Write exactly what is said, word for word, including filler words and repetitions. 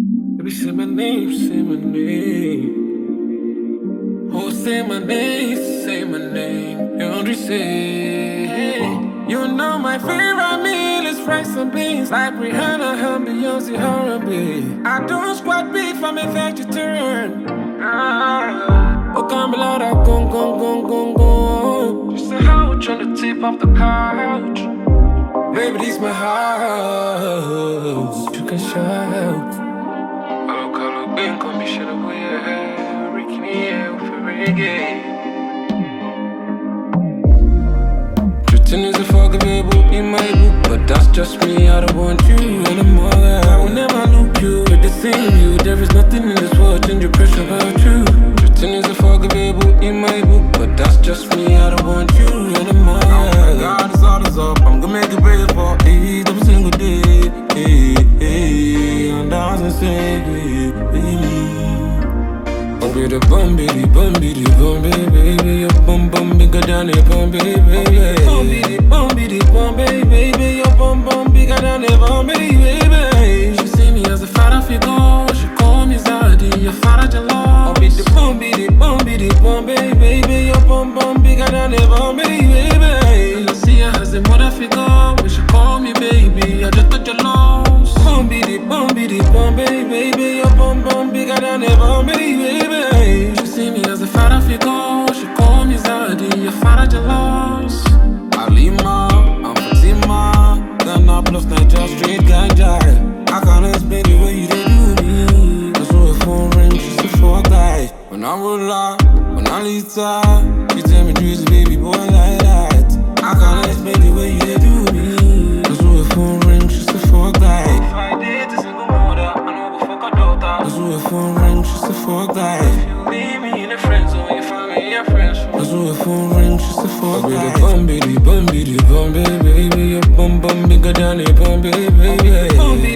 Baby, say my name, say my name. Oh, say my name, say my name. You only say. You know my favorite meal is rice and beans. Like Rihanna, her Beyonce, her and B. I don't squat beef, I'm a vegetarian. Ah. Oh, come blood, I go, go, go, go, go. Just a couch on the tip of the couch. Baby, this my house. You can shout. Colo, colo, bem com bicha da mulher. Ricky Niel for reggae. Pretend is a forgivable in my book, but that's just me. I don't want you anymore. I will never look you at the same you. There is nothing in this world change your pressure about you. Pretend is a forgivable in my book, but that's just me. I don't want you anymore. Oh my God, it's all is up. I'm gonna make it real for eight every single day. Hey, hey, and dance and say, baby. Bum be the bum be the bum be the bum baby. Your bum bum bigger than a bum baby. Bum be the bum be the bum baby. Your bum bum bigger than a bum baby. She see me as a father figure. She call me Zaddy, a father jalo. Bum be the bum be the bum be the bum baby. Your bum bum bigger than a bum baby. I see her as a mother figure. When she call me baby, I just touch your loss. Bum be the bum be the bum baby. Your bum bum bigger than a bum baby. She see me as a father figure. She call me Zaddy, a father jealous. Alima, I'm Fatima. Ghana plus Niger straight ganja. I can't explain the way you did do me. Cause when her phone ring, she's a fuck guy. When I roll up, when I leave her, she tell me trees, baby boy like that. I can't explain the way you did do me. Cause when her phone ring, she's a fuck guy. If I did a single mother, I know go fuck a daughter. Cause when her phone ring, she's a fuck guy. Leave me in the friend zone, you find me your friends. Cause when her phone ring, she's a fuck guy. Bum be the bum be the bum baby. Your bum bum bigger than a bum baby.